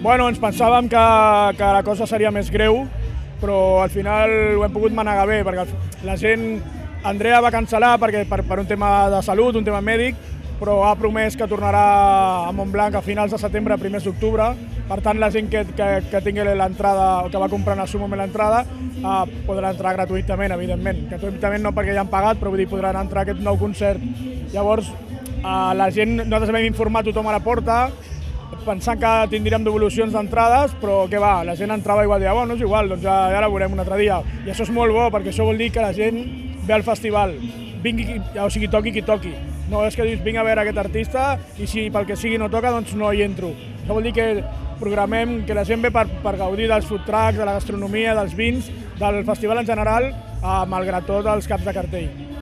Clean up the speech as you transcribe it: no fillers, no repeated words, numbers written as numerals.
Bueno, ens pensàvem que la cosa seria més greu, però al final ho hem pogut manegar bé, perquè la gent... Andrea va cancel·lar per un tema de salut, un tema mèdic, però ha promès que tornarà a Montblanc a finals de setembre, primers d'octubre. Per tant, la gent que tingui l'entrada, o que va comprar en el seu moment l'entrada, podrà entrar gratuïtament, evidentment. Gratuïtament no perquè ja han pagat, però vull dir, podran entrar a aquest nou concert. Llavors, la gent, nosaltres vam informar tothom a la porta, pensant que tindríem devolucions d'entrades, però què va, la gent entrava igual, deia, bueno, és igual, doncs ja la veurem un altre dia. I això és molt bo, perquè això vol dir que la gent ve al festival, vingui, o sigui, toqui qui toqui. No és que dius, vinc a veure aquest artista i si pel que sigui no toca, doncs no hi entro. Això vol dir que programem que la gent ve per gaudir dels food trucks, de la gastronomia, dels vins, del festival en general, malgrat tot els caps de cartell.